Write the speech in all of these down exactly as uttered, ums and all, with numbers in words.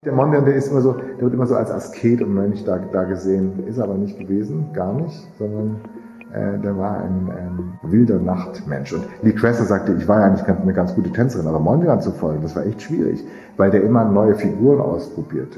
Der Mondrian, der ist immer so, der wird immer so als Asket und Mönch da, da gesehen, ist aber nicht gewesen, gar nicht, sondern äh, der war ein ähm, wilder Nachtmensch. Und Lee Krasner sagte, ich war ja eigentlich eine ganz gute Tänzerin, aber Mondrian zu folgen, das war echt schwierig, weil der immer neue Figuren ausprobierte.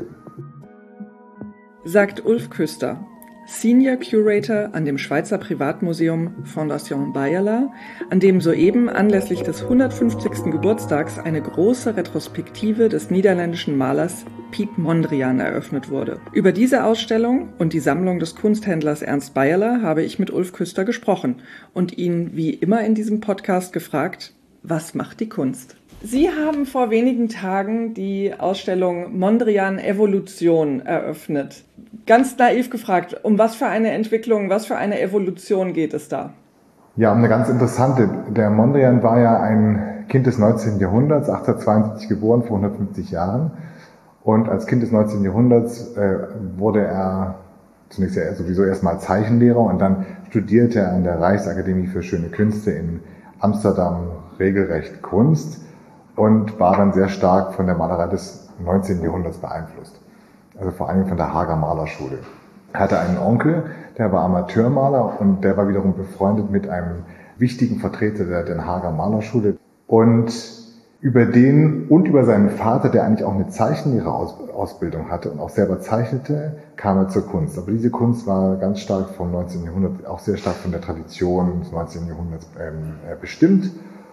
Sagt Ulf Küster, Senior Curator an dem Schweizer Privatmuseum Fondation Bayerla, an dem soeben anlässlich des hundertfünfzigsten Geburtstags eine große Retrospektive des niederländischen Malers Piet Mondrian eröffnet wurde. Über diese Ausstellung und die Sammlung des Kunsthändlers Ernst Bayerla habe ich mit Ulf Küster gesprochen und ihn wie immer in diesem Podcast gefragt, was macht die Kunst? Sie haben vor wenigen Tagen die Ausstellung Mondrian Evolution eröffnet. Ganz naiv gefragt, um was für eine Entwicklung, was für eine Evolution geht es da? Ja, um eine ganz interessante. Der Mondrian war ja ein Kind des neunzehnten Jahrhunderts, achtzehnhundertzweiundsiebzig geboren, vor hundertfünfzig Jahren. Und als Kind des neunzehnten Jahrhunderts äh, wurde er zunächst ja sowieso erstmal Zeichenlehrer und dann studierte er an der Reichsakademie für Schöne Künste in Amsterdam regelrecht Kunst und war dann sehr stark von der Malerei des neunzehnten Jahrhunderts beeinflusst. Also vor allem von der Haager Malerschule. Er hatte einen Onkel, der war Amateurmaler und der war wiederum befreundet mit einem wichtigen Vertreter der Den Haager Malerschule. Und über den und über seinen Vater, der eigentlich auch eine Zeichenlehrerausbildung hatte und auch selber zeichnete, kam er zur Kunst. Aber diese Kunst war ganz stark vom neunzehnten Jahrhundert, auch sehr stark von der Tradition des neunzehnten Jahrhunderts ähm, bestimmt.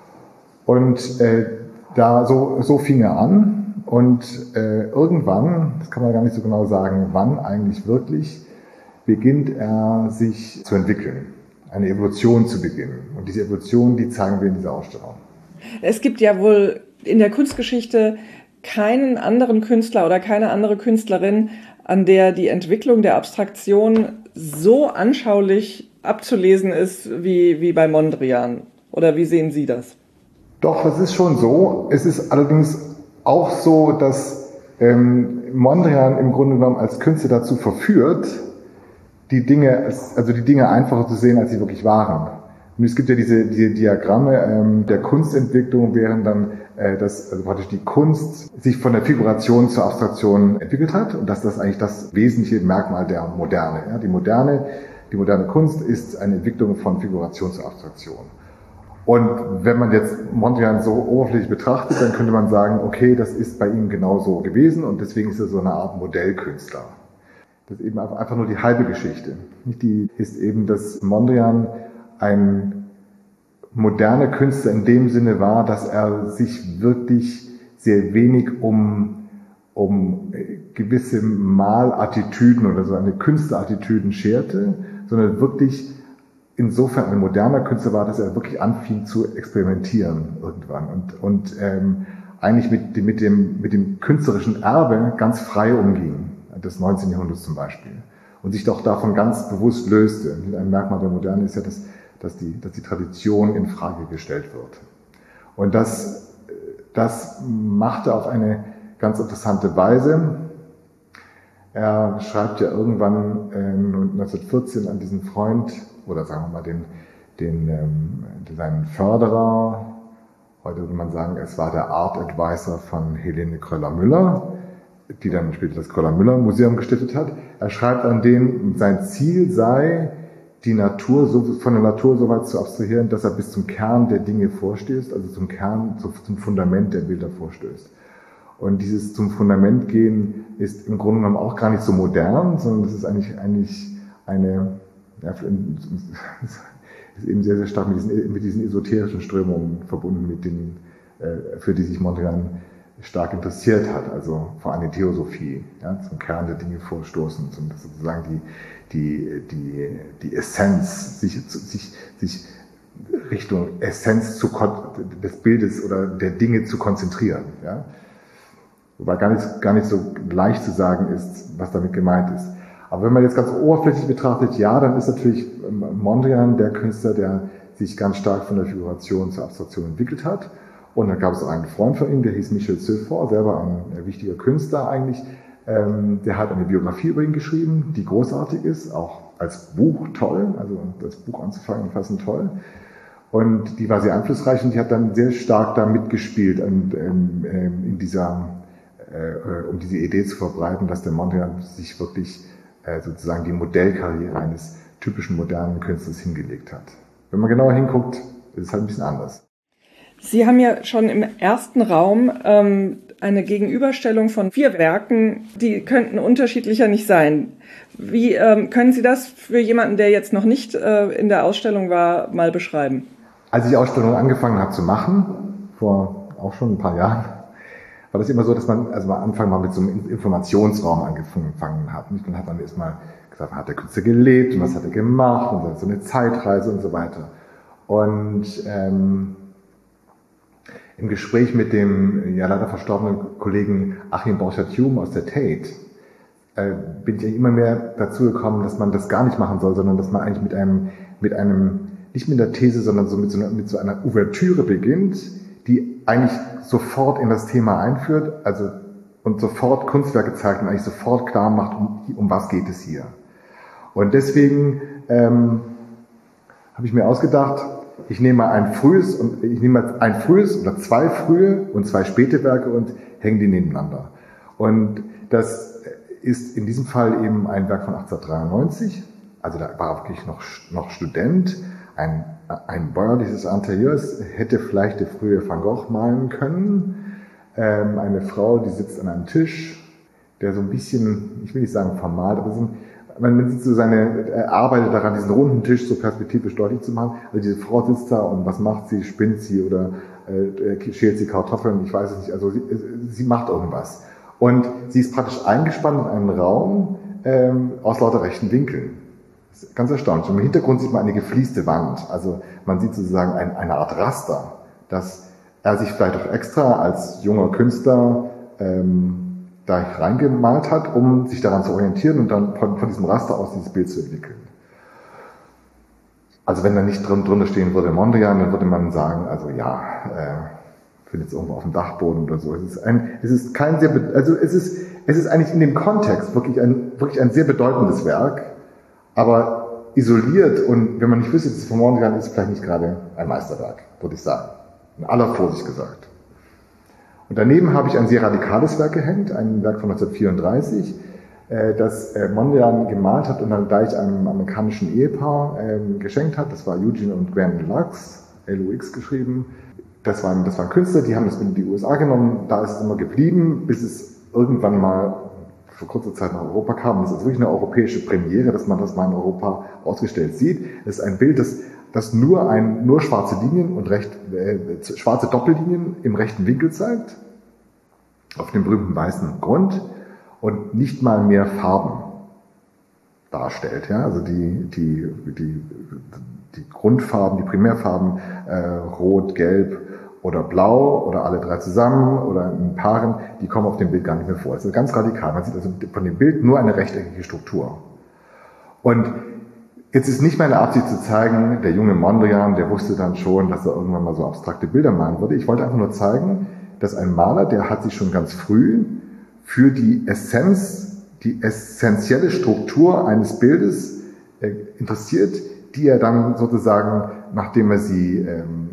Und äh, da so, so fing er an. Und äh, irgendwann, das kann man gar nicht so genau sagen, wann eigentlich wirklich, beginnt er sich zu entwickeln, eine Evolution zu beginnen. Und diese Evolution, die zeigen wir in dieser Ausstellung. Es gibt ja wohl in der Kunstgeschichte keinen anderen Künstler oder keine andere Künstlerin, an der die Entwicklung der Abstraktion so anschaulich abzulesen ist wie, wie bei Mondrian. Oder wie sehen Sie das? Doch, das ist schon so. Es ist allerdings auch so, dass ähm, Mondrian im Grunde genommen als Künstler dazu verführt, die Dinge, also die Dinge einfacher zu sehen, als sie wirklich waren. Und es gibt ja diese, diese Diagramme ähm, der Kunstentwicklung, während dann äh, das, also praktisch die Kunst sich von der Figuration zur Abstraktion entwickelt hat und dass das eigentlich das wesentliche Merkmal der Moderne. Ja? Die moderne, die moderne Kunst ist eine Entwicklung von Figuration zur Abstraktion. Und wenn man jetzt Mondrian so oberflächlich betrachtet, dann könnte man sagen, okay, das ist bei ihm genauso gewesen und deswegen ist er so eine Art Modellkünstler. Das ist eben einfach nur die halbe Geschichte. Die ist eben, dass Mondrian ein moderner Künstler in dem Sinne war, dass er sich wirklich sehr wenig um, um gewisse Malattitüden oder so eine Künstlerattitüden scherte, sondern wirklich insofern ein moderner Künstler war, dass er wirklich anfing zu experimentieren irgendwann und, und ähm, eigentlich mit, dem, mit, dem, mit dem künstlerischen Erbe ganz frei umging, des neunzehnten Jahrhunderts zum Beispiel, und sich doch davon ganz bewusst löste. Ein Merkmal der Moderne ist ja, dass, dass, die, dass die Tradition in Frage gestellt wird. Und das, das machte auf eine ganz interessante Weise. Er schreibt ja irgendwann äh, neunzehnhundertvierzehn an diesen Freund, oder sagen wir mal den, den, ähm, seinen Förderer, heute würde man sagen, es war der Art Advisor von Helene Kröller-Müller, die dann später das Kröller-Müller-Museum gestiftet hat. Er schreibt an den, sein Ziel sei, die Natur so, von der Natur so weit zu abstrahieren, dass er bis zum Kern der Dinge vorstößt, also zum Kern, zum Fundament der Bilder vorstößt. Und dieses zum Fundament gehen ist im Grunde genommen auch gar nicht so modern, sondern das ist eigentlich, eigentlich eine, ja, ist eben sehr, sehr stark mit diesen, mit diesen esoterischen Strömungen verbunden, mit denen, äh, für die sich Mondrian stark interessiert hat, also vor allem die Theosophie, ja, zum Kern der Dinge vorstoßen, zum, sozusagen die, die, die, die Essenz, sich, sich, sich Richtung Essenz zu, des Bildes oder der Dinge zu konzentrieren, ja. Wobei gar nicht, gar nicht so leicht zu sagen ist, was damit gemeint ist. Aber wenn man jetzt ganz oberflächlich betrachtet, ja, dann ist natürlich Mondrian der Künstler, der sich ganz stark von der Figuration zur Abstraktion entwickelt hat. Und dann gab es auch einen Freund von ihm, der hieß Michel Ceufort, selber ein wichtiger Künstler eigentlich. Der hat eine Biografie über ihn geschrieben, die großartig ist, auch als Buch toll, also das Buch anzufangen, fassen toll. Und die war sehr einflussreich und die hat dann sehr stark da mitgespielt in, in, in dieser äh, um diese Idee zu verbreiten, dass der Mondrian sich wirklich äh, sozusagen die Modellkarriere eines typischen modernen Künstlers hingelegt hat. Wenn man genauer hinguckt, ist es halt ein bisschen anders. Sie haben ja schon im ersten Raum ähm, eine Gegenüberstellung von vier Werken, die könnten unterschiedlicher nicht sein. Wie ähm, können Sie das für jemanden, der jetzt noch nicht äh, in der Ausstellung war, mal beschreiben? Als ich die Ausstellung angefangen habe zu machen, vor auch schon ein paar Jahren, war das immer so, dass man also am Anfang mal mit so einem Informationsraum angefangen hat. Und dann hat man erstmal gesagt, hat der Künstler gelebt und was hat er gemacht und so eine Zeitreise und so weiter. Und ähm, im Gespräch mit dem ja leider verstorbenen Kollegen Achim Borchardt-Hume aus der Tate äh, bin ich immer mehr dazu gekommen, dass man das gar nicht machen soll, sondern dass man eigentlich mit einem, mit einem nicht mit einer These, sondern so mit so einer, mit so einer Ouvertüre beginnt, die eigentlich sofort in das Thema einführt, also und sofort Kunstwerke zeigt und eigentlich sofort klar macht, um, um was geht es hier. Und deswegen ähm, habe ich mir ausgedacht, ich nehme mal ein frühes und ich nehme mal ein frühes oder zwei frühe und zwei späte Werke und hänge die nebeneinander. Und das ist in diesem Fall eben ein Werk von achtzehnhundertdreiundneunzig, also da war er wirklich noch, noch Student, ein, ein bäuerliches Interieur, hätte vielleicht der frühe Van Gogh malen können. Ähm, eine Frau, die sitzt an einem Tisch, der so ein bisschen, ich will nicht sagen vermalt, aber so ein, man sieht so seine, er arbeitet daran, diesen runden Tisch so perspektivisch deutlich zu machen. Also diese Frau sitzt da und was macht sie? Spinnt sie oder äh, schält sie Kartoffeln? Ich weiß es nicht. Also sie, sie macht irgendwas. Und sie ist praktisch eingespannt in einen Raum ähm, aus lauter rechten Winkeln. Das ist ganz erstaunlich. Und im Hintergrund sieht man eine geflieste Wand. Also man sieht sozusagen ein, eine Art Raster, dass er sich vielleicht auch extra als junger Künstler ähm, da reingemalt hat, um sich daran zu orientieren und dann von, von diesem Raster aus dieses Bild zu entwickeln. Also wenn da nicht drin, drunter stehen würde Mondrian, dann würde man sagen, also ja, äh, findet es irgendwo auf dem Dachboden oder so. Es ist ein, es ist kein sehr, also es ist, es ist eigentlich in dem Kontext wirklich ein, wirklich ein sehr bedeutendes Werk, aber isoliert und wenn man nicht wüsste, dass es von Mondrian ist, vielleicht nicht gerade ein Meisterwerk, würde ich sagen. In aller Vorsicht gesagt. Und daneben habe ich ein sehr radikales Werk gehängt, ein Werk von neunzehnhundertvierunddreißig, äh, das äh, Mondrian gemalt hat und dann gleich einem amerikanischen Ehepaar äh, geschenkt hat. Das war Eugene und Gwen Lux, L U X geschrieben. Das waren, das waren Künstler, die haben das mit in die U S A genommen. Da ist es immer geblieben, bis es irgendwann mal vor kurzer Zeit nach Europa kam. Das ist wirklich eine europäische Premiere, dass man das mal in Europa ausgestellt sieht. Das ist ein Bild, das das nur ein nur schwarze Linien und recht äh, schwarze Doppellinien im rechten Winkel zeigt, auf dem berühmten weißen Grund und nicht mal mehr Farben darstellt. Ja? Also die, die, die, die Grundfarben, die Primärfarben, äh, Rot, Gelb oder Blau oder alle drei zusammen oder in Paaren, die kommen auf dem Bild gar nicht mehr vor. Das ist ganz radikal. Man sieht also von dem Bild nur eine rechteckige Struktur. Und jetzt ist nicht meine Absicht zu zeigen, der junge Mondrian, der wusste dann schon, dass er irgendwann mal so abstrakte Bilder malen würde. Ich wollte einfach nur zeigen, dass ein Maler, der hat sich schon ganz früh für die Essenz, die essentielle Struktur eines Bildes äh, interessiert, die er dann sozusagen, nachdem er sie, ähm,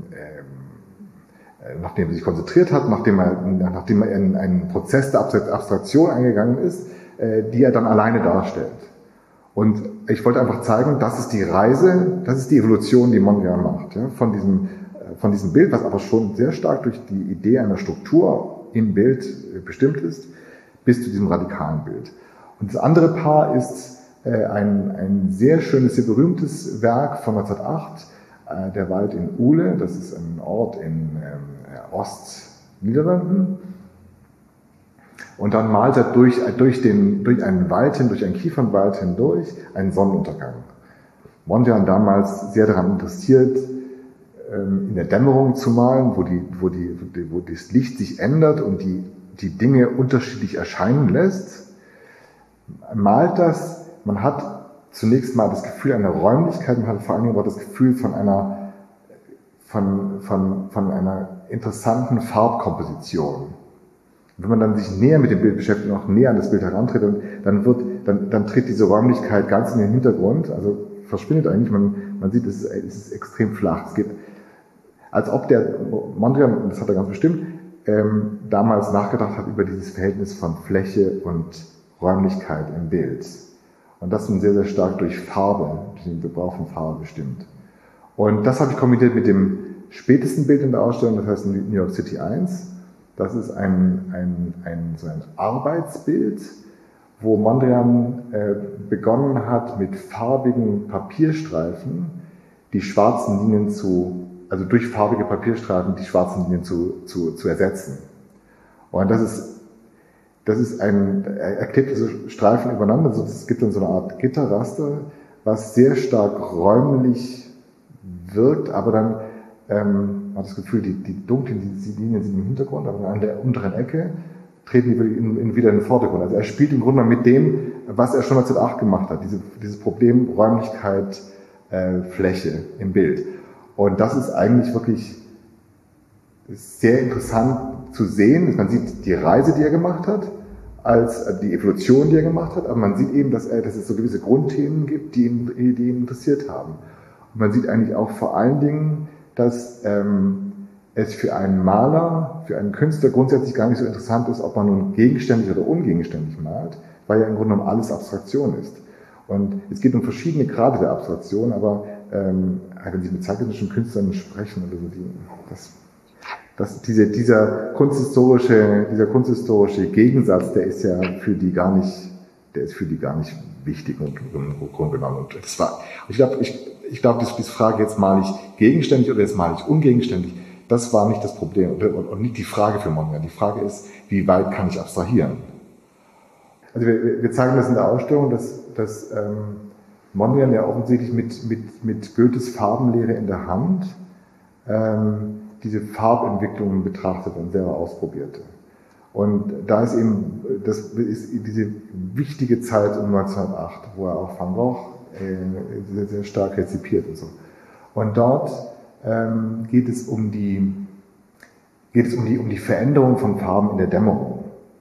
äh, nachdem er sich konzentriert hat, nachdem er, nachdem er in einen Prozess der Abstraktion eingegangen ist, äh, die er dann alleine darstellt. Und ich wollte einfach zeigen, das ist die Reise, das ist die Evolution, die Mondrian macht, ja, von diesem, von diesem Bild, was aber schon sehr stark durch die Idee einer Struktur im Bild bestimmt ist, bis zu diesem radikalen Bild. Und das andere Paar ist äh, ein, ein sehr schönes, sehr berühmtes Werk von neunzehnhundertacht, äh, der Wald in Uhle, das ist ein Ort in ähm, Ostniederlanden. Und dann malt er durch, durch, den, durch einen Wald hin, durch einen Kiefernwald hindurch, einen Sonnenuntergang. Mondrian damals sehr daran interessiert, in der Dämmerung zu malen, wo, die, wo, die, wo das Licht sich ändert und die, die Dinge unterschiedlich erscheinen lässt. Malt das, man hat zunächst mal das Gefühl einer Räumlichkeit, man hat vor allen Dingen auch das Gefühl von einer, von, von, von einer interessanten Farbkomposition. Wenn man dann sich näher mit dem Bild beschäftigt und auch näher an das Bild herantritt, dann wird, dann, dann tritt diese Räumlichkeit ganz in den Hintergrund, also verschwindet eigentlich, man, man sieht, es ist, es ist extrem flach. Es geht, als ob der Mondrian, das hat er ganz bestimmt, ähm, damals nachgedacht hat über dieses Verhältnis von Fläche und Räumlichkeit im Bild. Und das nun sehr, sehr stark durch Farbe, durch den Gebrauch von Farbe bestimmt. Und das habe ich kombiniert mit dem spätesten Bild in der Ausstellung, das heißt New York City eins. Das ist ein, ein, ein, so ein Arbeitsbild, wo Mondrian äh, begonnen hat, mit farbigen Papierstreifen die schwarzen Linien zu, also durch farbige Papierstreifen die schwarzen Linien zu, zu, zu ersetzen. Und das ist Das ist ein, er klebt diese Streifen übereinander, also es gibt dann so eine Art Gitterraster, was sehr stark räumlich wirkt, aber dann ähm, man hat das Gefühl, die, die dunklen die Linien sind im Hintergrund, aber an der unteren Ecke treten die in, in, wieder in den Vordergrund. Also er spielt im Grunde mit dem, was er schon neunzehnhundertacht gemacht hat, diese, dieses Problem Räumlichkeit, äh, Fläche im Bild. Und das ist eigentlich wirklich sehr interessant zu sehen. Man sieht die Reise, die er gemacht hat, als die Evolution, die er gemacht hat, aber man sieht eben, dass, er, dass es so gewisse Grundthemen gibt, die ihn, die ihn interessiert haben. Und man sieht eigentlich auch vor allen Dingen, dass ähm, es für einen Maler, für einen Künstler grundsätzlich gar nicht so interessant ist, ob man nun gegenständig oder ungegenständig malt, weil ja im Grunde genommen alles Abstraktion ist. Und es geht um verschiedene Grade der Abstraktion, aber ähm, wenn Sie mit zeitgenössischen Künstlern sprechen, oder so, die, das Das, diese, dieser kunsthistorische, dieser kunsthistorische Gegensatz, der ist ja für die gar nicht, der ist für die gar nicht wichtig und im Grunde genommen. Und das war, ich glaube, ich, ich glaube, diese Frage, jetzt male ich gegenständig oder jetzt male ich ungegenständig, das war nicht das Problem und, und nicht die Frage für Mondrian. Die Frage ist, wie weit kann ich abstrahieren? Also wir, wir zeigen das in der Ausstellung, dass, dass ähm, Mondrian ja offensichtlich mit, mit, mit Goethes Farbenlehre in der Hand ähm, diese Farbentwicklungen betrachtet und selber ausprobierte. Und da ist eben, das ist diese wichtige Zeit um neunzehnhundertacht, wo er auch Van Gogh äh, sehr, sehr stark rezipiert und so. Und dort ähm, geht es um die, geht es um die, um die Veränderung von Farben in der Dämmerung.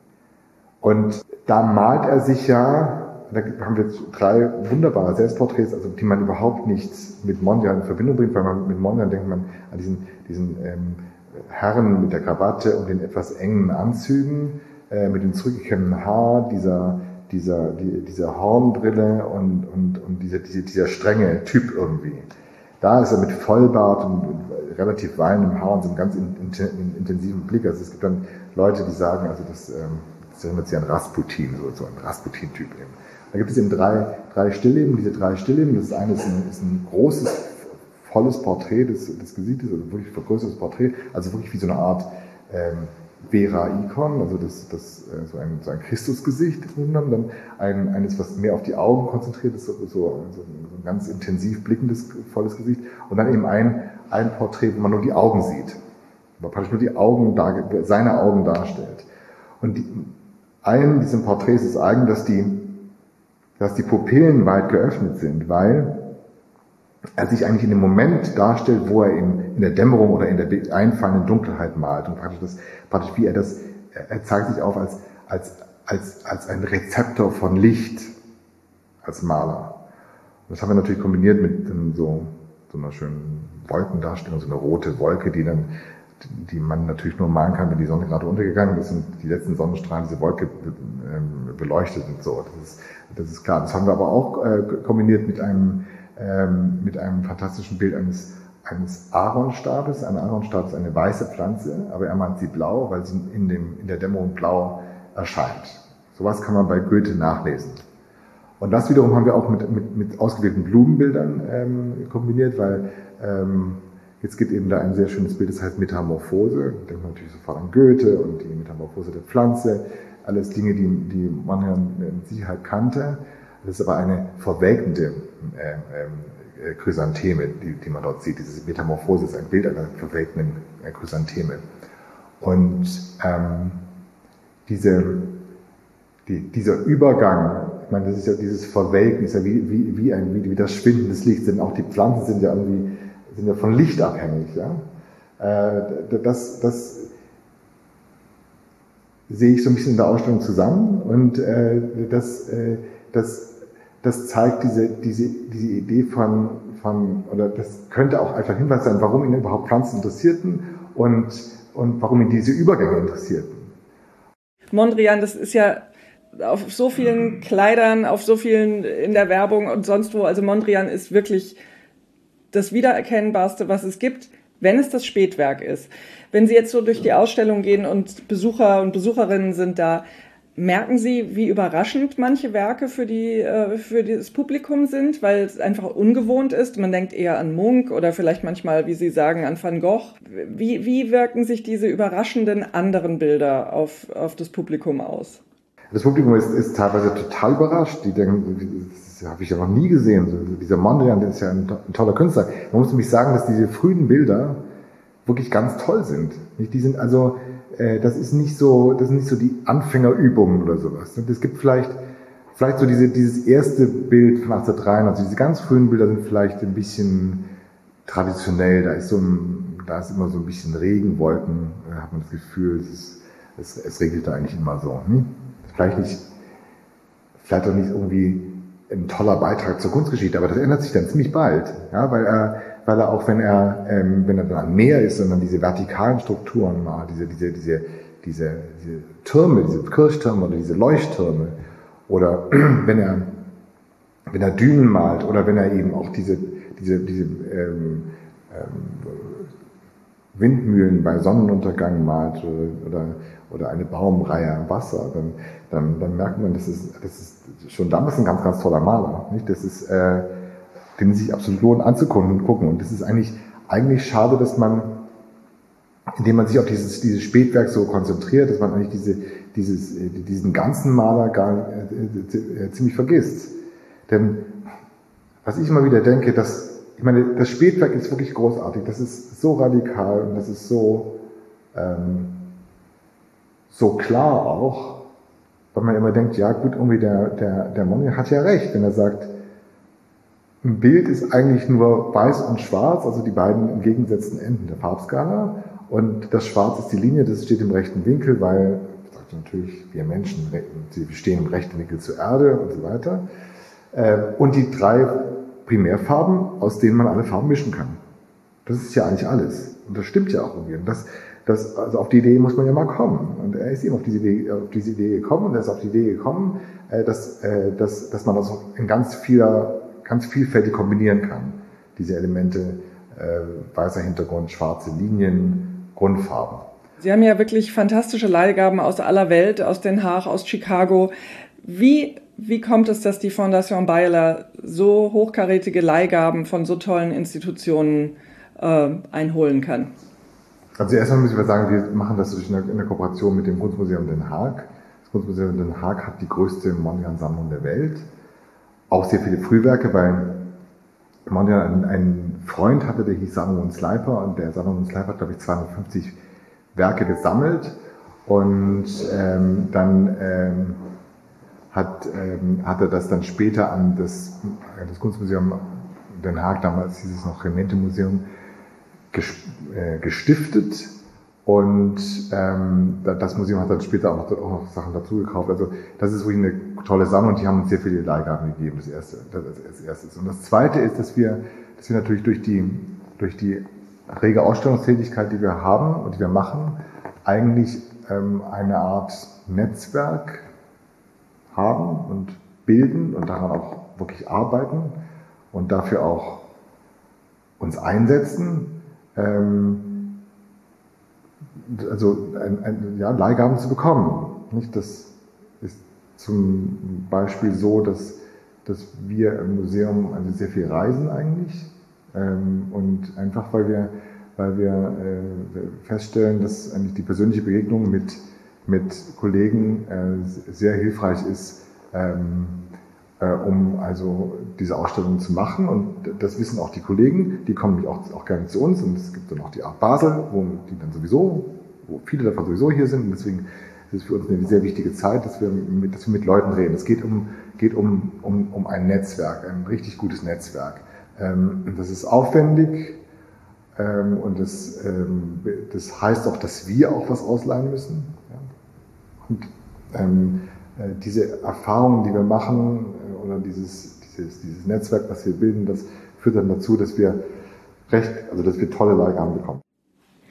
Und da malt er sich ja, da haben wir drei wunderbare Selbstporträts, also die man überhaupt nicht mit Mondrian in Verbindung bringt, weil man mit Mondrian denkt man an diesen, diesen ähm, Herrn mit der Krawatte und den etwas engen Anzügen, äh, mit dem zurückgekämmten Haar, dieser, dieser, die, dieser Hornbrille und, und, und dieser, dieser, dieser strenge Typ irgendwie. Da ist er mit Vollbart und, und relativ wallendem Haar und so einem ganz in, in, intensiven Blick. Also es gibt dann Leute, die sagen, also das, ähm, das erinnert sich an Rasputin, so, so ein Rasputin-Typ eben. Da gibt es eben drei, drei Stillleben, diese drei Stillleben. Das eine ist ein, ist ein großes, volles Porträt des, des Gesichtes, also wirklich vergrößertes Porträt, also wirklich wie so eine Art ähm, Vera-Ikon, also das, das, äh, so ein, so ein Christusgesicht. Dann ein, eines, was mehr auf die Augen konzentriert ist, so, so, so ein ganz intensiv blickendes, volles Gesicht. Und dann eben ein, ein Porträt, wo man nur die Augen sieht, wo praktisch nur die Augen, dar, seine Augen darstellt. Und die, allen diesen Porträts ist eigen, dass die dass die Pupillen weit geöffnet sind, weil er sich eigentlich in dem Moment darstellt, wo er in, in der Dämmerung oder in der einfallenden Dunkelheit malt. Und praktisch, das, praktisch wie er das, er zeigt sich auf als, als, als, als ein Rezeptor von Licht, als Maler. Und das haben wir natürlich kombiniert mit so, so einer schönen Wolkendarstellung, so eine rote Wolke, die dann, die man natürlich nur malen kann, wenn die Sonne gerade untergegangen ist und die letzten Sonnenstrahlen diese Wolke beleuchtet und so. Das ist, das ist klar. Das haben wir aber auch äh, kombiniert mit einem, ähm, mit einem fantastischen Bild eines, eines Aaronstabes. Ein Aaronstab ist eine weiße Pflanze, aber er malt sie blau, weil sie in, dem, in der Dämmerung blau erscheint. Sowas kann man bei Goethe nachlesen. Und das wiederum haben wir auch mit, mit, mit ausgewählten Blumenbildern ähm, kombiniert, weil ähm, jetzt gibt eben da ein sehr schönes Bild, das heißt Metamorphose. Da denkt man natürlich sofort an Goethe und die Metamorphose der Pflanze. Alles Dinge, die, die man mit Sicherheit kannte. Das ist aber eine verwelkende äh, äh, Chrysantheme, die, die man dort sieht. Diese Metamorphose ist ein Bild einer verwelkenden äh, Chrysantheme. Und ähm, diese, die, dieser Übergang, ich meine, das ist ja dieses Verwelken, ist ja wie, wie, wie, ein, wie, wie das Schwinden des Lichts. Denn auch die Pflanzen sind ja irgendwie sind ja von Licht abhängig. Ja? Äh, das, das sehe ich so ein bisschen in der Ausstellung zusammen und äh, das, äh, das, das zeigt diese, diese, diese Idee von, von, oder das könnte auch einfach Hinweis sein, warum ihn überhaupt Pflanzen interessierten und, und warum ihn diese Übergänge interessierten. Mondrian, das ist ja auf so vielen Kleidern, auf so vielen in der Werbung und sonst wo. Also Mondrian ist wirklich das Wiedererkennbarste, was es gibt, wenn es das Spätwerk ist. Wenn Sie jetzt so durch die Ausstellung gehen und Besucher und Besucherinnen sind da, merken Sie, wie überraschend manche Werke für, die, für das Publikum sind, weil es einfach ungewohnt ist? Man denkt eher an Munch oder vielleicht manchmal, wie Sie sagen, an Van Gogh. Wie, wie wirken sich diese überraschenden anderen Bilder auf, auf das Publikum aus? Das Publikum ist, ist teilweise total überrascht. Die denken, das habe ich ja noch nie gesehen. So, dieser Mondrian, der ist ja ein, ein toller Künstler. Man muss nämlich sagen, dass diese frühen Bilder wirklich ganz toll sind. Die sind also, äh, das ist nicht so, das sind nicht so die Anfängerübungen oder sowas. Es gibt vielleicht, vielleicht so diese, dieses erste Bild von achtzehnhundertdreiundneunzig, diese ganz frühen Bilder sind vielleicht ein bisschen traditionell. Da ist so ein, da ist immer so ein bisschen Regenwolken, da hat man das Gefühl, es, ist, es, es regnet da eigentlich immer so. Hm? Vielleicht nicht, vielleicht auch nicht irgendwie ein toller Beitrag zur Kunstgeschichte, aber das ändert sich dann ziemlich bald, ja, weil er, weil er auch, wenn er, ähm, wenn er dann am Meer ist und dann diese vertikalen Strukturen malt, diese, diese, diese, diese, diese Türme, diese Kirchtürme oder diese Leuchttürme, oder wenn er, wenn er Dünen malt oder wenn er eben auch diese, diese, diese ähm, ähm, Windmühlen bei Sonnenuntergang malt oder, oder, oder eine Baumreihe am Wasser, dann, dann, dann merkt man, das ist, das ist schon damals ein ganz, ganz toller Maler. Nicht? Das ist, äh, den sich absolut lohnt anzugucken und gucken. Und das ist eigentlich, eigentlich schade, dass man, indem man sich auf dieses, dieses Spätwerk so konzentriert, dass man eigentlich diese, dieses, diesen ganzen Maler gar äh, ziemlich vergisst. Denn was ich immer wieder denke, dass, ich meine, das Spätwerk ist wirklich großartig, das ist so radikal und das ist so, ähm, so klar auch, weil man immer denkt, ja gut, irgendwie der, der, der Mondrian hat ja recht, wenn er sagt, ein Bild ist eigentlich nur weiß und schwarz, also die beiden entgegengesetzten Enden der Farbskala, und das Schwarz ist die Linie, das steht im rechten Winkel, weil, sagt natürlich, wir Menschen, sie stehen im rechten Winkel zur Erde und so weiter, und die drei Primärfarben, aus denen man alle Farben mischen kann. Das ist ja eigentlich alles. Und das stimmt ja auch irgendwie. Und das, das, also auf die Idee muss man ja mal kommen. Und er ist eben auf diese Idee, auf diese Idee gekommen, und er ist auf die Idee gekommen, dass, dass, dass man das in ganz vieler, ganz vielfältig kombinieren kann. Diese Elemente, äh, weißer Hintergrund, schwarze Linien, Grundfarben. Sie haben ja wirklich fantastische Leihgaben aus aller Welt, aus Den Haag, aus Chicago. Wie, wie kommt es, dass die Fondation Beyerler so hochkarätige Leihgaben von so tollen Institutionen äh, einholen kann? Also erstmal müssen wir sagen, wir machen das in der, in der Kooperation mit dem Kunstmuseum Den Haag. Das Kunstmuseum Den Haag hat die größte Mondrian-Sammlung der Welt. Auch sehr viele Frühwerke, weil Mondrian einen Freund hatte, der hieß Salomon Sleiper, und der Salomon Sleiper hat, glaube ich, zweihundertfünfzig Werke gesammelt, und ähm, dann ähm, hat, ähm, hat er das dann später an das, das Kunstmuseum Den Haag, damals hieß es noch Remente-Museum, gestiftet, und ähm, das Museum hat dann später auch noch, auch noch Sachen dazu gekauft. Also das ist wirklich eine tolle Sammlung, und die haben uns sehr viele Leihgaben gegeben, das erste, das, das erste. Und das zweite ist, dass wir, dass wir natürlich durch die, durch die rege Ausstellungstätigkeit, die wir haben und die wir machen, eigentlich ähm, eine Art Netzwerk haben und bilden und daran auch wirklich arbeiten und dafür auch uns einsetzen, ähm, also ein, ein, ja, Leihgaben zu bekommen. Nicht? Das ist zum Beispiel so, dass, dass wir im Museum also sehr viel reisen eigentlich, ähm, und einfach weil wir, weil wir äh, feststellen, dass eigentlich die persönliche Begegnung mit, mit Kollegen äh, sehr hilfreich ist, ähm, äh, um also diese Ausstellungen zu machen, und das wissen auch die Kollegen, die kommen auch, auch gerne zu uns, und es gibt dann auch die Art Basel, wo die dann sowieso, wo viele davon sowieso hier sind, und deswegen ist es für uns eine sehr wichtige Zeit, dass wir mit, dass wir mit Leuten reden. Es geht um, geht um, um, um ein Netzwerk, ein richtig gutes Netzwerk. Ähm, das ist aufwendig, ähm, und das, ähm, das heißt auch, dass wir auch was ausleihen müssen. Ja. Und ähm, äh, diese Erfahrungen, die wir machen, äh, oder dieses, dieses, dieses Netzwerk, was wir bilden, das führt dann dazu, dass wir recht, also dass wir tolle Leihgaben bekommen.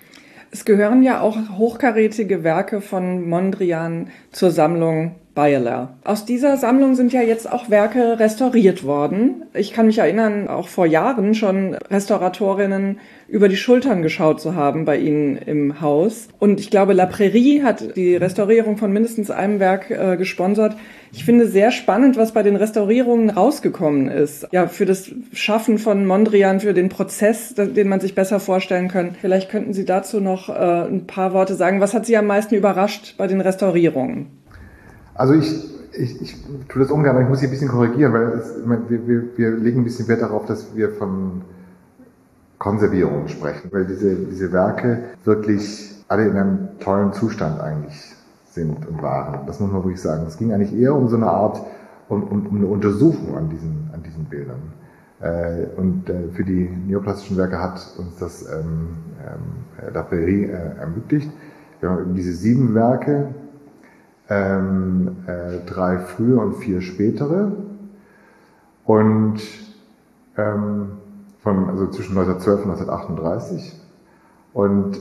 Es gehören ja auch hochkarätige Werke von Mondrian zur Sammlung Beyeler. Aus dieser Sammlung sind ja jetzt auch Werke restauriert worden. Ich kann mich erinnern, auch vor Jahren schon Restauratorinnen über die Schultern geschaut zu haben bei Ihnen im Haus. Und ich glaube, La Prairie hat die Restaurierung von mindestens einem Werk äh, gesponsert. Ich finde sehr spannend, was bei den Restaurierungen rausgekommen ist. Ja, für das Schaffen von Mondrian, für den Prozess, den man sich besser vorstellen kann. Vielleicht könnten Sie dazu noch äh, ein paar Worte sagen. Was hat Sie am meisten überrascht bei den Restaurierungen? Also ich, ich, ich tue das ungern, aber ich muss hier ein bisschen korrigieren, weil es, wir, wir, wir legen ein bisschen Wert darauf, dass wir von Konservierung sprechen, weil diese, diese Werke wirklich alle in einem tollen Zustand eigentlich sind und waren. Das muss man wirklich sagen. Es ging eigentlich eher um so eine Art, um, um, um eine Untersuchung an diesen, an diesen Bildern. Äh, und äh, für die neoplastischen Werke hat uns das ähm, ähm, La Prairie äh, ermöglicht. Wir haben eben diese sieben Werke, Ähm, äh, drei frühe und vier spätere und ähm, von, also zwischen neunzehnhundertzwölf und neunzehnhundertachtunddreißig und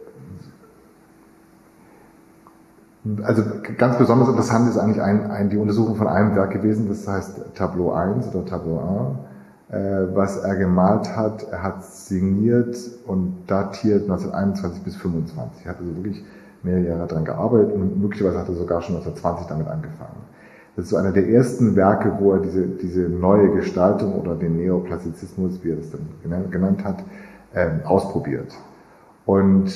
also ganz besonders interessant ist eigentlich ein, ein, die Untersuchung von einem Werk gewesen, das heißt Tableau eins oder Tableau eins, äh, was er gemalt hat. Er hat signiert und datiert neunzehnhunderteinundzwanzig bis fünfundzwanzig. Er hat also wirklich mehrere Jahre daran gearbeitet und möglicherweise hat er sogar schon neunzehnhundertzwanzig damit angefangen. Das ist so einer der ersten Werke, wo er diese, diese neue Gestaltung oder den Neoplastizismus, wie er das dann genannt hat, ähm, ausprobiert. Und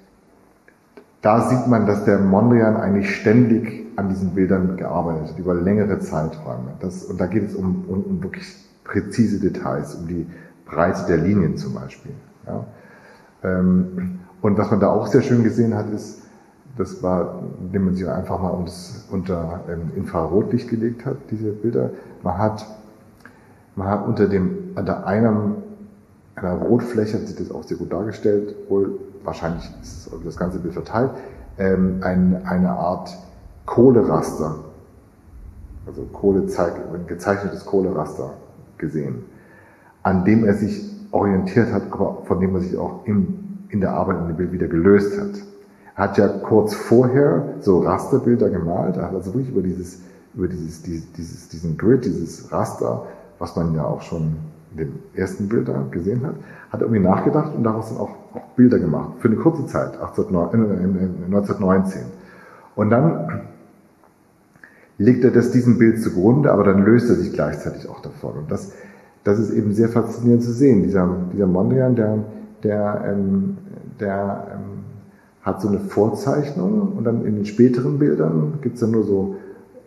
da sieht man, dass der Mondrian eigentlich ständig an diesen Bildern gearbeitet hat, über längere Zeiträume. Das, und da geht es um, um, um wirklich präzise Details, um die Breite der Linien zum Beispiel. Ja. Ähm, und was man da auch sehr schön gesehen hat, ist, das war, indem man sie einfach mal unter ähm, Infrarotlicht gelegt hat, diese Bilder. Man hat, man hat unter dem, unter einem, einer Rotfläche, hat sich das auch sehr gut dargestellt, wohl, wahrscheinlich ist das ganze Bild verteilt, ähm, ein, eine Art Kohleraster, also Kohle zeigt, ein gezeichnetes Kohleraster gesehen, an dem er sich orientiert hat, aber von dem er sich auch im, in der Arbeit in dem Bild wieder gelöst hat. Er hat ja kurz vorher so Rasterbilder gemalt, er hat also wirklich über dieses, über dieses, dieses, dieses, diesen Grid, dieses Raster, was man ja auch schon in den ersten Bildern gesehen hat, hat irgendwie nachgedacht und daraus dann auch, auch Bilder gemacht, für eine kurze Zeit, neunzehnhundertneunzehn. Und dann legt er das diesem Bild zugrunde, aber dann löst er sich gleichzeitig auch davon. Und das, das ist eben sehr faszinierend zu sehen. Dieser, dieser Mondrian, der, der, ähm, der ähm, hat so eine Vorzeichnung und dann in den späteren Bildern gibt es dann nur so,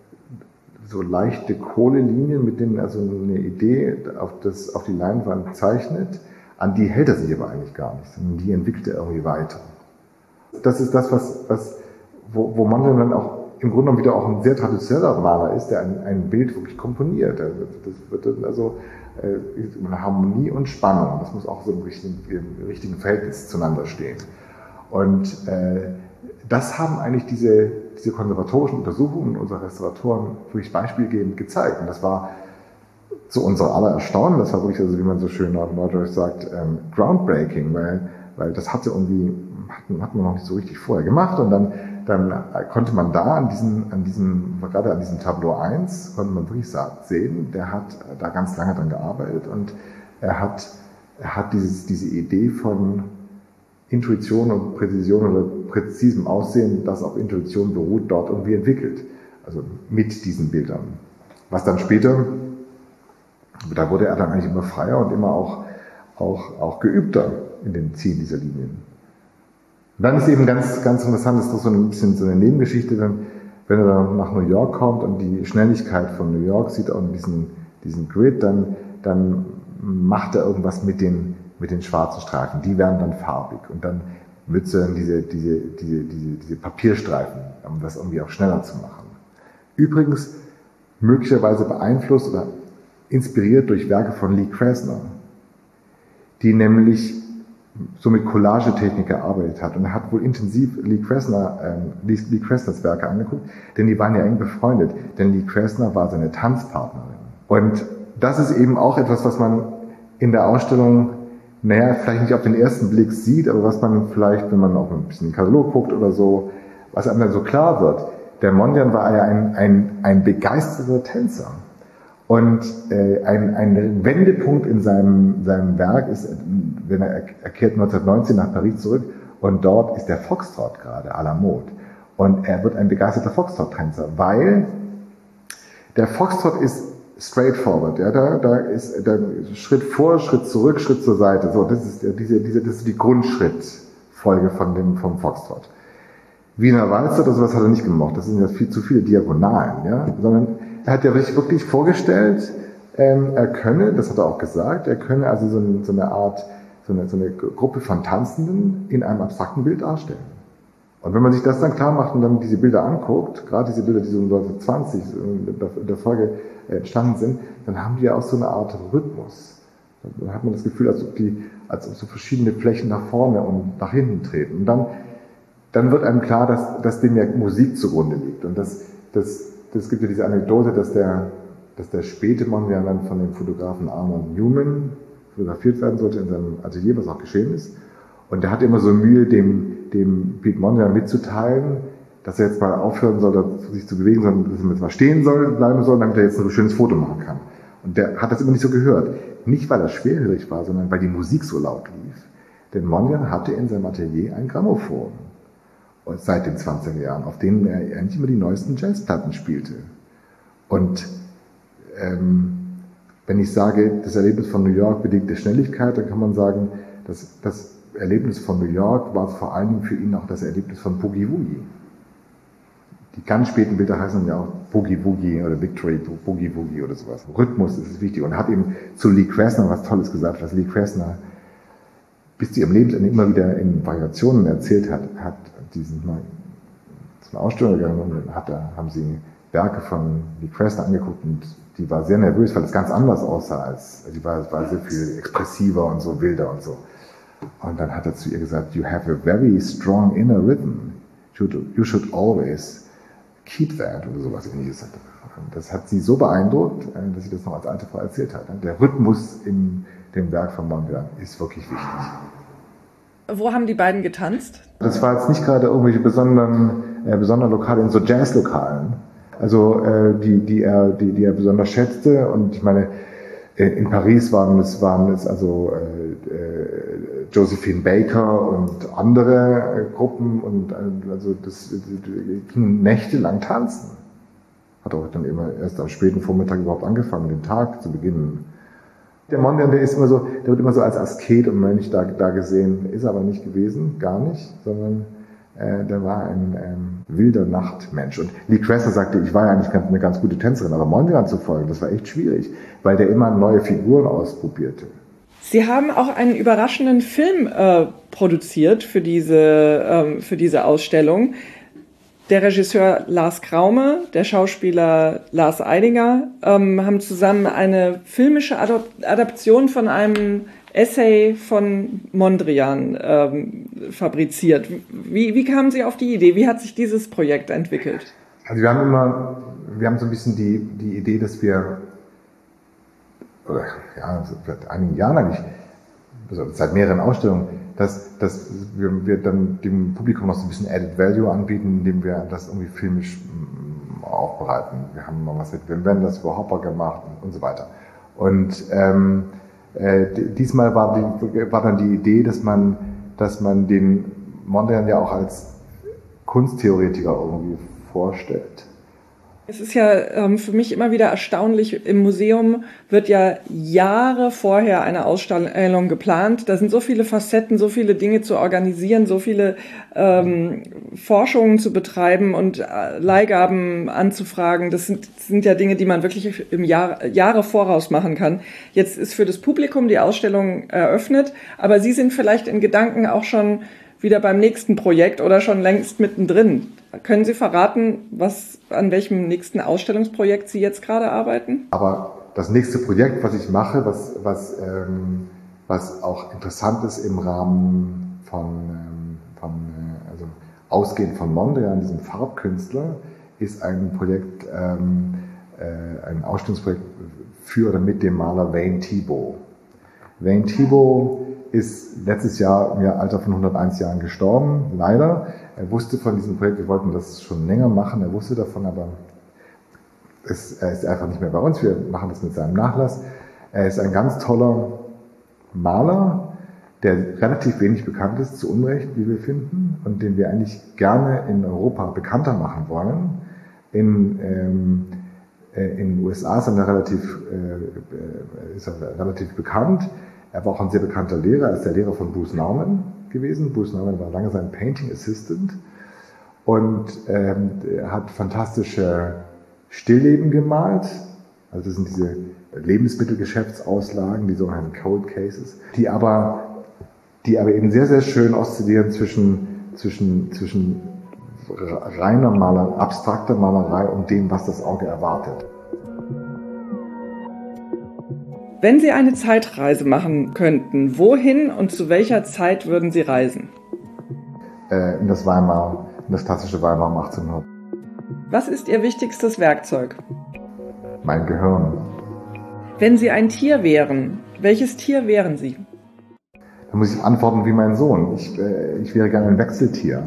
so leichte Kohlelinien, mit denen er so eine Idee auf, das, auf die Leinwand zeichnet. An die hält er sich aber eigentlich gar nicht, sondern die entwickelt er irgendwie weiter. Das ist das, was, was, wo, wo man dann auch im Grunde genommen wieder auch ein sehr traditioneller Maler ist, der ein, ein Bild wirklich komponiert. Das wird dann also äh, eine Harmonie und Spannung. Das muss auch so im richtigen, im richtigen Verhältnis zueinander stehen. Und äh, das haben eigentlich diese, diese konservatorischen Untersuchungen unserer Restauratoren wirklich beispielgebend gezeigt. Und das war zu unserer aller Erstaunen, das war wirklich, also wie man so schön auf Norddeutsch sagt, ähm, groundbreaking, weil, weil das hatte irgendwie, hat, hat man noch nicht so richtig vorher gemacht. Und dann, dann konnte man da an diesem, an diesem, gerade an diesem Tableau eins, konnte man wirklich sehen, der hat da ganz lange dran gearbeitet und er hat, er hat dieses, diese Idee von Intuition und Präzision oder präzisem Aussehen, das auf Intuition beruht, dort irgendwie entwickelt. Also mit diesen Bildern. Was dann später, da wurde er dann eigentlich immer freier und immer auch, auch, auch geübter in den Ziehen dieser Linien. Und dann ist eben ganz, ganz interessant, das ist so ein bisschen so eine Nebengeschichte, dann, wenn er dann nach New York kommt und die Schnelligkeit von New York sieht und diesen, diesen Grid, dann, dann macht er irgendwas mit den mit den schwarzen Streifen, die werden dann farbig und dann wird dann diese, diese, diese, diese, diese Papierstreifen, um das irgendwie auch schneller zu machen. Übrigens möglicherweise beeinflusst oder inspiriert durch Werke von Lee Krasner, die nämlich so mit Collagetechnik gearbeitet hat und er hat wohl intensiv Lee Krasner, ähm, Lee, Lee Krasners Werke angeguckt, denn die waren ja eng befreundet, denn Lee Krasner war seine Tanzpartnerin. Und das ist eben auch etwas, was man in der Ausstellung naja, vielleicht nicht auf den ersten Blick sieht, aber was man vielleicht, wenn man auch ein bisschen in den Katalog guckt oder so, was einem dann so klar wird. Der Mondrian war ja ein, ein, ein begeisterter Tänzer. Und äh, ein, ein Wendepunkt in seinem, seinem Werk ist, wenn er, er kehrt neunzehnhundertneunzehn nach Paris zurück und dort ist der Foxtrot gerade à la mode. Und er wird ein begeisterter Foxtrot-Tänzer, weil der Foxtrot ist straightforward, ja, da, da ist der Schritt vor, Schritt zurück, Schritt zur Seite. So, das ist diese, diese, das ist die Grundschrittfolge von dem, vom Foxtrot. Wiener Walzer oder sowas hat er nicht gemacht. Das sind ja viel zu viele Diagonalen, ja, sondern er hat ja sich wirklich vorgestellt, ähm, er könne, das hat er auch gesagt, er könne also so eine, so eine Art, so eine, so eine Gruppe von Tanzenden in einem abstrakten Bild darstellen. Und wenn man sich das dann klar macht und dann diese Bilder anguckt, gerade diese Bilder, die so neunzehnhundertzwanzig in der Folge entstanden sind, dann haben die ja auch so eine Art Rhythmus. Dann hat man das Gefühl, als ob die, als ob so verschiedene Flächen nach vorne und nach hinten treten. Und dann, dann wird einem klar, dass, dass dem ja Musik zugrunde liegt. Und das, das, das gibt ja diese Anekdote, dass der, dass der späte Mondrian dann von dem Fotografen Arnold Newman fotografiert werden sollte in seinem Atelier, was auch geschehen ist. Und der hat immer so Mühe, dem, dem Piet Mondrian mitzuteilen, dass er jetzt mal aufhören soll, sich zu bewegen, sondern dass er jetzt mal stehen soll, bleiben soll, damit er jetzt ein schönes Foto machen kann. Und der hat das immer nicht so gehört. Nicht, weil er schwerhörig war, sondern weil die Musik so laut lief. Denn Mondrian hatte in seinem Atelier ein Grammophon. Und seit den zwanziger Jahren, auf denen er eigentlich immer die neuesten Jazzplatten spielte. Und ähm, wenn ich sage, das Erlebnis von New York bedingte Schnelligkeit, dann kann man sagen, dass das Erlebnis von New York war vor allen Dingen für ihn auch das Erlebnis von Boogie Woogie. Die ganz späten Bilder heißen ja auch Boogie Woogie oder Victory Boogie Woogie oder sowas. Rhythmus ist wichtig und hat eben zu Lee Krasner was Tolles gesagt, was Lee Krasner bis zu ihrem Lebensende immer wieder in Variationen erzählt hat. Hat diesen mal zu einer Ausstellung gegangen und hat da, haben sie Werke von Lee Krasner angeguckt und die war sehr nervös, weil es ganz anders aussah als, die war, war sehr viel expressiver und so wilder und so. Und dann hat er zu ihr gesagt, you have a very strong inner rhythm. You should, you should always keep that oder sowas ähnliches. Das hat sie so beeindruckt, dass sie das noch als alte Frau erzählt hat. Der Rhythmus in dem Werk von Mondrian ist wirklich wichtig. Wo haben die beiden getanzt? Das war jetzt nicht gerade irgendwelche besonderen, äh, besonderen Lokale, in so Jazzlokalen. Also äh, die, die, er, die, die er besonders schätzte. Und ich meine, in Paris waren es, waren es also äh, äh, Josephine Baker und andere äh, Gruppen und äh, also das die gingen nächtelang tanzen. Hat auch dann immer erst am späten Vormittag überhaupt angefangen, den Tag zu beginnen. Der Mondrian, der ist immer so, der wird immer so als Asket und Mönch da, da gesehen, ist aber nicht gewesen, gar nicht, sondern äh, der war ein ähm, wilder Nachtmensch. Und Lee Krasner sagte, ich war ja eigentlich eine ganz gute Tänzerin, aber Mondrian zu folgen, das war echt schwierig, weil der immer neue Figuren ausprobierte. Sie haben auch einen überraschenden Film äh, produziert für diese, ähm, für diese Ausstellung. Der Regisseur Lars Kraume, der Schauspieler Lars Eidinger ähm, haben zusammen eine filmische Adop- Adaption von einem Essay von Mondrian ähm, fabriziert. Wie, wie kamen Sie auf die Idee? Wie hat sich dieses Projekt entwickelt? Also wir haben immer, wir haben so ein bisschen die, die Idee, dass wir, oder ja, seit einigen Jahren eigentlich, also seit mehreren Ausstellungen, dass, dass wir, wir dann dem Publikum noch so ein bisschen Added Value anbieten, indem wir das irgendwie filmisch mh, aufbereiten. Wir haben mal was mit Wim Wenders über Hopper gemacht und, und so weiter. Und ähm, äh, diesmal war, die, war dann die Idee, dass man, dass man den Mondrian ja auch als Kunsttheoretiker irgendwie vorstellt. Es ist ja ähm, für mich immer wieder erstaunlich, im Museum wird ja Jahre vorher eine Ausstellung geplant. Da sind so viele Facetten, so viele Dinge zu organisieren, so viele ähm, Forschungen zu betreiben und äh, Leihgaben anzufragen. Das sind, das sind ja Dinge, die man wirklich im Jahr, Jahre voraus machen kann. Jetzt ist für das Publikum die Ausstellung eröffnet, aber Sie sind vielleicht in Gedanken auch schon wieder beim nächsten Projekt oder schon längst mittendrin. Können Sie verraten, was, an welchem nächsten Ausstellungsprojekt Sie jetzt gerade arbeiten? Aber das nächste Projekt, was ich mache, was, was, ähm, was auch interessant ist im Rahmen von, ähm, von äh, also ausgehend von Mondrian, diesem Farbkünstler, ist ein Projekt, ähm, äh, ein Ausstellungsprojekt für oder mit dem Maler Wayne Thiebaud. Wayne Thiebaud ist letztes Jahr im Alter von hunderteins Jahren gestorben, leider. Er wusste von diesem Projekt, wir wollten das schon länger machen, er wusste davon, aber es, er ist einfach nicht mehr bei uns. Wir machen das mit seinem Nachlass. Er ist ein ganz toller Maler, der relativ wenig bekannt ist, zu Unrecht, wie wir finden, und den wir eigentlich gerne in Europa bekannter machen wollen. In, ähm, in den U S A ist er relativ, äh, ist er relativ bekannt. Er war auch ein sehr bekannter Lehrer. Er ist der Lehrer von Bruce Nauman gewesen. Bruce Nauman war lange sein Painting Assistant und ähm, er hat fantastische Stillleben gemalt. Also das sind diese Lebensmittelgeschäftsauslagen, die sogenannten Cold Cases, die aber, die aber eben sehr, sehr schön oszillieren zwischen, zwischen, zwischen reiner Malerei, abstrakter Malerei und dem, was das Auge erwartet. Wenn Sie eine Zeitreise machen könnten, wohin und zu welcher Zeit würden Sie reisen? Äh, in das Weimar, in das klassische Weimar um achtzehnhundert. Was ist Ihr wichtigstes Werkzeug? Mein Gehirn. Wenn Sie ein Tier wären, welches Tier wären Sie? Da muss ich antworten wie mein Sohn. Ich, äh, ich wäre gerne ein Wechseltier.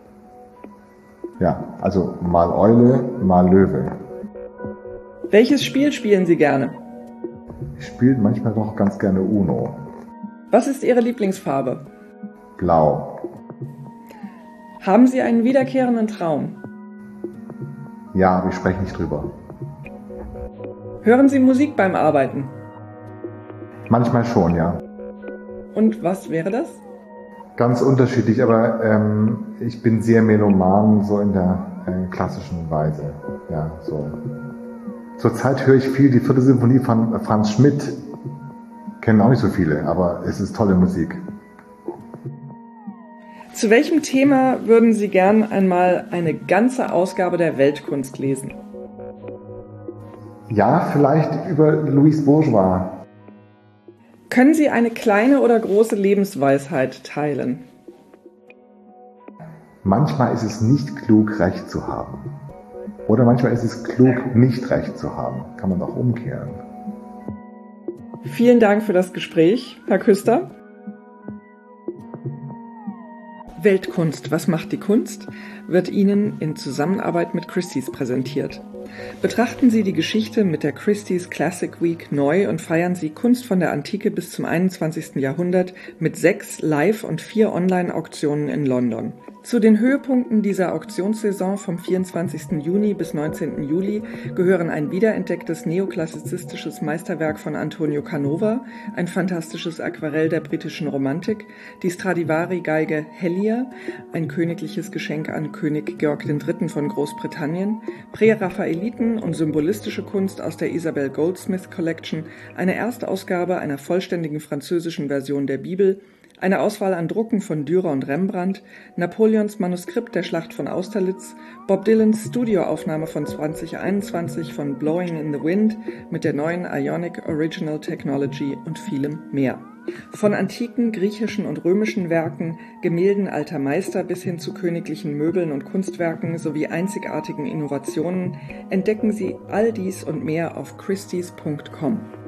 Ja, also mal Eule, mal Löwe. Welches Spiel spielen Sie gerne? Ich spiele manchmal doch ganz gerne Uno. Was ist Ihre Lieblingsfarbe? Blau. Haben Sie einen wiederkehrenden Traum? Ja, aber ich spreche nicht drüber. Hören Sie Musik beim Arbeiten? Manchmal schon, ja. Und was wäre das? Ganz unterschiedlich, aber ähm, ich bin sehr meloman, so in der äh, klassischen Weise. Ja, so. Zurzeit höre ich viel die vierte Symphonie von Franz Schmidt. Kennen auch nicht so viele, aber es ist tolle Musik. Zu welchem Thema würden Sie gern einmal eine ganze Ausgabe der Weltkunst lesen? Ja, vielleicht über Louise Bourgeois. Können Sie eine kleine oder große Lebensweisheit teilen? Manchmal ist es nicht klug, Recht zu haben. Oder manchmal ist es klug, nicht Recht zu haben. Kann man auch umkehren. Vielen Dank für das Gespräch, Herr Küster. Weltkunst, was macht die Kunst? Wird Ihnen in Zusammenarbeit mit Christie's präsentiert. Betrachten Sie die Geschichte mit der Christie's Classic Week neu und feiern Sie Kunst von der Antike bis zum einundzwanzigsten Jahrhundert mit sechs Live- und vier Online-Auktionen in London. Zu den Höhepunkten dieser Auktionssaison vom vierundzwanzigsten Juni bis neunzehnten Juli gehören ein wiederentdecktes neoklassizistisches Meisterwerk von Antonio Canova, ein fantastisches Aquarell der britischen Romantik, die Stradivari-Geige Hellier, ein königliches Geschenk an König Georg der Dritte von Großbritannien, Präraffaeliten und symbolistische Kunst aus der Isabel Goldsmith Collection, eine Erstausgabe einer vollständigen französischen Version der Bibel, eine Auswahl an Drucken von Dürer und Rembrandt, Napoleons Manuskript der Schlacht von Austerlitz, Bob Dylans Studioaufnahme von zwanzig einundzwanzig von Blowing in the Wind mit der neuen Ionic Original Technology und vielem mehr. Von antiken griechischen und römischen Werken, Gemälden alter Meister bis hin zu königlichen Möbeln und Kunstwerken sowie einzigartigen Innovationen entdecken Sie all dies und mehr auf christies punkt com.